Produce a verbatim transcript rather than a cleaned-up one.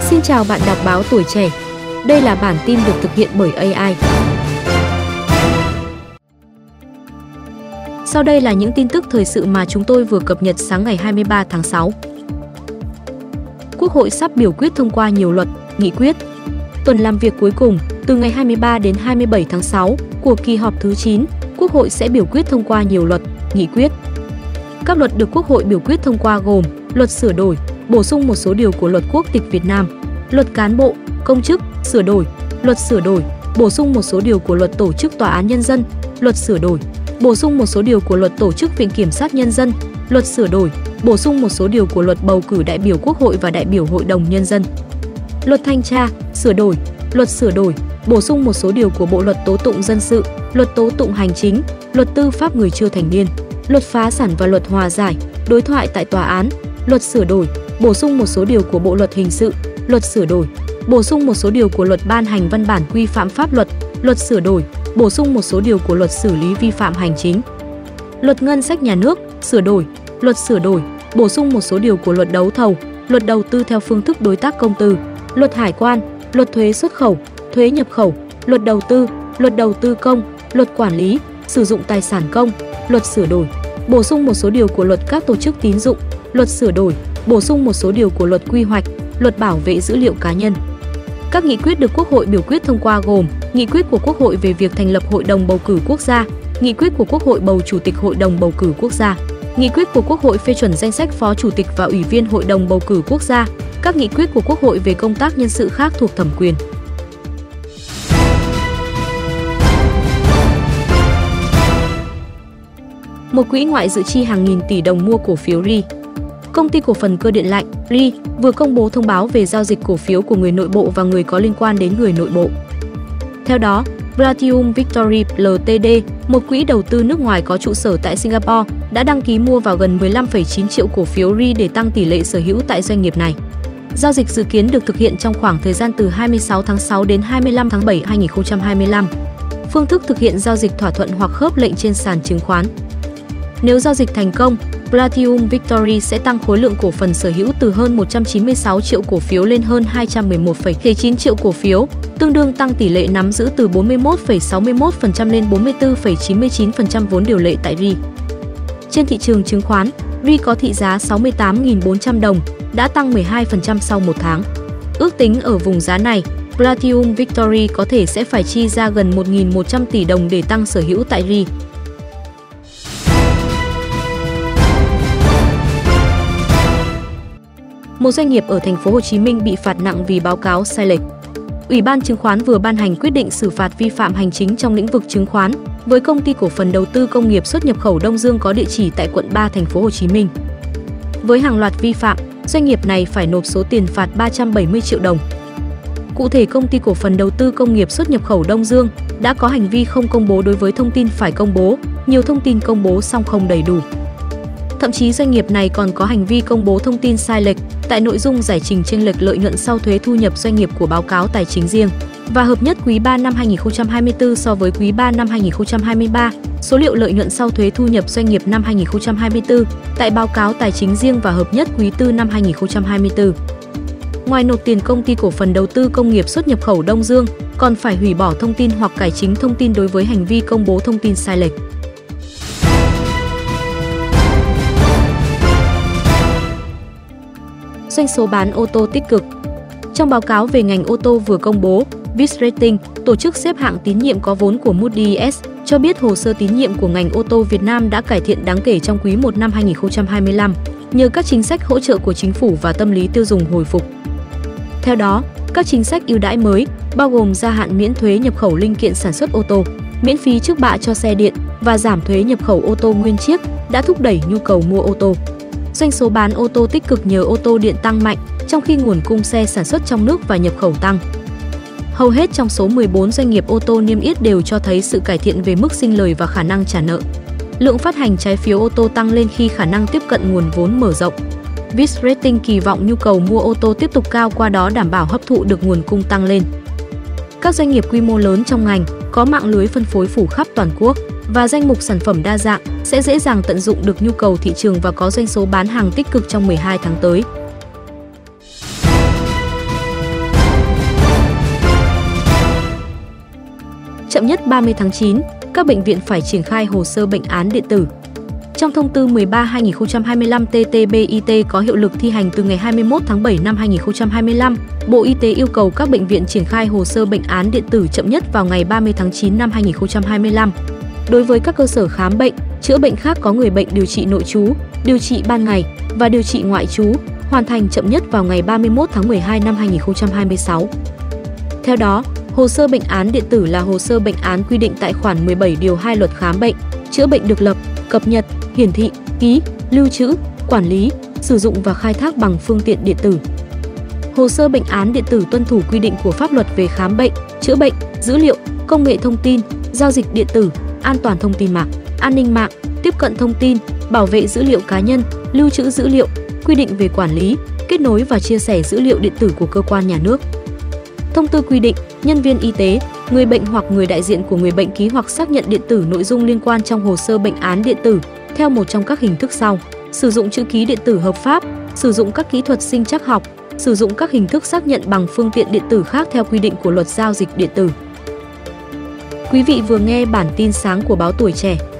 Xin chào bạn đọc báo Tuổi Trẻ. Đây là bản tin được thực hiện bởi a i. Sau đây là những tin tức thời sự mà chúng tôi vừa cập nhật sáng ngày hai mươi ba tháng sáu. Quốc hội sắp biểu quyết thông qua nhiều luật, nghị quyết. Tuần làm việc cuối cùng, từ ngày hai mươi ba đến hai mươi bảy tháng sáu của kỳ họp thứ chín, Quốc hội sẽ biểu quyết thông qua nhiều luật, nghị quyết. Các luật được Quốc hội biểu quyết thông qua gồm luật sửa đổi, bổ sung một số điều của Luật Quốc tịch Việt Nam, luật cán bộ, công chức, sửa đổi, luật sửa đổi, bổ sung một số điều của Luật Tổ chức Tòa án Nhân dân, luật sửa đổi, bổ sung một số điều của Luật Tổ chức Viện Kiểm sát Nhân dân, luật sửa đổi, bổ sung một số điều của Luật Bầu cử đại biểu Quốc hội và đại biểu Hội đồng Nhân dân. Luật Thanh tra, sửa đổi, luật sửa đổi, bổ sung một số điều của Bộ Luật Tố tụng dân sự, Luật Tố tụng hành chính, Luật Tư pháp người chưa thành niên, Luật phá sản và Luật hòa giải, đối thoại tại tòa án, luật sửa đổi, bổ sung một số điều của Bộ Luật Hình sự, luật sửa đổi, bổ sung một số điều của Luật ban hành văn bản quy phạm pháp luật, luật sửa đổi, bổ sung một số điều của Luật xử lý vi phạm hành chính. Luật Ngân sách nhà nước, sửa đổi, luật sửa đổi, bổ sung một số điều của Luật đấu thầu, luật đầu tư theo phương thức đối tác công tư, Luật hải quan, luật thuế xuất khẩu, thuế nhập khẩu, luật đầu tư, luật đầu tư công, luật quản lý, sử dụng tài sản công, luật sửa đổi, bổ sung một số điều của Luật các tổ chức tín dụng, luật sửa đổi, bổ sung một số điều của Luật quy hoạch, luật bảo vệ dữ liệu cá nhân. Các nghị quyết được Quốc hội biểu quyết thông qua gồm nghị quyết của Quốc hội về việc thành lập Hội đồng bầu cử quốc gia, nghị quyết của Quốc hội bầu Chủ tịch Hội đồng bầu cử quốc gia, nghị quyết của Quốc hội phê chuẩn danh sách Phó Chủ tịch và Ủy viên Hội đồng bầu cử quốc gia, các nghị quyết của Quốc hội về công tác nhân sự khác thuộc thẩm quyền. Một quỹ ngoại dự chi hàng nghìn tỷ đồng mua cổ phiếu rờ i. Công ty cổ phần cơ điện lạnh rờ i vừa công bố thông báo về giao dịch cổ phiếu của người nội bộ và người có liên quan đến người nội bộ. Theo đó, Platinum Victory Limited, một quỹ đầu tư nước ngoài có trụ sở tại Singapore, đã đăng ký mua vào gần mười lăm phẩy chín triệu cổ phiếu rờ i để tăng tỷ lệ sở hữu tại doanh nghiệp này. Giao dịch dự kiến được thực hiện trong khoảng thời gian từ hai mươi sáu tháng sáu đến hai mươi lăm tháng bảy năm hai nghìn không trăm hai mươi lăm. Phương thức thực hiện giao dịch thỏa thuận hoặc khớp lệnh trên sàn chứng khoán. Nếu giao dịch thành công, Platinum Victory sẽ tăng khối lượng cổ phần sở hữu từ hơn một trăm chín mươi sáu triệu cổ phiếu lên hơn hai trăm mười một phẩy chín triệu cổ phiếu, tương đương tăng tỷ lệ nắm giữ từ bốn mươi mốt phẩy sáu mươi mốt phần trăm lên bốn mươi tư phẩy chín mươi chín phần trăm vốn điều lệ tại rờ i. Trên thị trường chứng khoán, rờ i có thị giá sáu mươi tám nghìn bốn trăm đồng, đã tăng mười hai phần trăm sau một tháng. Ước tính ở vùng giá này, Platinum Victory có thể sẽ phải chi ra gần một nghìn một trăm tỷ đồng để tăng sở hữu tại rờ i. Một doanh nghiệp ở thành phố Hồ Chí Minh bị phạt nặng vì báo cáo sai lệch. Ủy ban Chứng khoán vừa ban hành quyết định xử phạt vi phạm hành chính trong lĩnh vực chứng khoán với công ty cổ phần đầu tư công nghiệp xuất nhập khẩu Đông Dương có địa chỉ tại quận ba thành phố Hồ Chí Minh. Với hàng loạt vi phạm, doanh nghiệp này phải nộp số tiền phạt ba trăm bảy mươi triệu đồng. Cụ thể, công ty cổ phần đầu tư công nghiệp xuất nhập khẩu Đông Dương đã có hành vi không công bố đối với thông tin phải công bố, nhiều thông tin công bố song không đầy đủ. Thậm chí doanh nghiệp này còn có hành vi công bố thông tin sai lệch tại nội dung giải trình chênh lệch lợi nhuận sau thuế thu nhập doanh nghiệp của báo cáo tài chính riêng và hợp nhất quý ba năm hai nghìn không trăm hai mươi tư so với quý ba năm hai nghìn không trăm hai mươi ba, số liệu lợi nhuận sau thuế thu nhập doanh nghiệp năm hai nghìn không trăm hai mươi tư tại báo cáo tài chính riêng và hợp nhất quý tư năm hai nghìn không trăm hai mươi tư. Ngoài nộp tiền, công ty cổ phần đầu tư công nghiệp xuất nhập khẩu Đông Dương còn phải hủy bỏ thông tin hoặc cải chính thông tin đối với hành vi công bố thông tin sai lệch. Doanh số bán ô tô tích cực. Trong báo cáo về ngành ô tô vừa công bố, Fitch Ratings, tổ chức xếp hạng tín nhiệm có vốn của Moody's, cho biết hồ sơ tín nhiệm của ngành ô tô Việt Nam đã cải thiện đáng kể trong quý một năm hai nghìn không trăm hai mươi lăm, nhờ các chính sách hỗ trợ của chính phủ và tâm lý tiêu dùng hồi phục. Theo đó, các chính sách ưu đãi mới, bao gồm gia hạn miễn thuế nhập khẩu linh kiện sản xuất ô tô, miễn phí trước bạ cho xe điện và giảm thuế nhập khẩu ô tô nguyên chiếc, đã thúc đẩy nhu cầu mua ô tô. Doanh số bán ô tô tích cực nhờ ô tô điện tăng mạnh, trong khi nguồn cung xe sản xuất trong nước và nhập khẩu tăng. Hầu hết trong số mười bốn doanh nghiệp ô tô niêm yết đều cho thấy sự cải thiện về mức sinh lời và khả năng trả nợ. Lượng phát hành trái phiếu ô tô tăng lên khi khả năng tiếp cận nguồn vốn mở rộng. Fitch Ratings kỳ vọng nhu cầu mua ô tô tiếp tục cao, qua đó đảm bảo hấp thụ được nguồn cung tăng lên. Các doanh nghiệp quy mô lớn trong ngành có mạng lưới phân phối phủ khắp toàn quốc và danh mục sản phẩm đa dạng sẽ dễ dàng tận dụng được nhu cầu thị trường và có doanh số bán hàng tích cực trong mười hai tháng tới. chậm nhất ba mươi tháng chín, các bệnh viện phải triển khai hồ sơ bệnh án điện tử. Trong thông tư mười ba trên hai nghìn không trăm hai mươi lăm T T B I T có hiệu lực thi hành từ ngày hai mươi mốt tháng bảy năm hai nghìn không trăm hai mươi lăm, Bộ Y tế yêu cầu các bệnh viện triển khai hồ sơ bệnh án điện tử chậm nhất vào ngày ba mươi tháng chín năm hai nghìn không trăm hai mươi lăm. Đối với các cơ sở khám bệnh, chữa bệnh khác có người bệnh điều trị nội trú, điều trị ban ngày và điều trị ngoại trú, hoàn thành chậm nhất vào ngày ba mươi mốt tháng mười hai năm hai nghìn không trăm hai mươi sáu. Theo đó, hồ sơ bệnh án điện tử là hồ sơ bệnh án quy định tại khoản mười bảy điều hai Luật khám bệnh, chữa bệnh được lập, cập nhật, hiển thị, ký, lưu trữ, quản lý, sử dụng và khai thác bằng phương tiện điện tử. Hồ sơ bệnh án điện tử tuân thủ quy định của pháp luật về khám bệnh, chữa bệnh, dữ liệu, công nghệ thông tin, giao dịch điện tử, an toàn thông tin mạng, an ninh mạng, tiếp cận thông tin, bảo vệ dữ liệu cá nhân, lưu trữ dữ liệu, quy định về quản lý, kết nối và chia sẻ dữ liệu điện tử của cơ quan nhà nước. Thông tư quy định, nhân viên y tế, người bệnh hoặc người đại diện của người bệnh ký hoặc xác nhận điện tử nội dung liên quan trong hồ sơ bệnh án điện tử theo một trong các hình thức sau: sử dụng chữ ký điện tử hợp pháp, sử dụng các kỹ thuật sinh trắc học, sử dụng các hình thức xác nhận bằng phương tiện điện tử khác theo quy định của Luật giao dịch điện tử. Quý vị vừa nghe bản tin sáng của báo Tuổi Trẻ.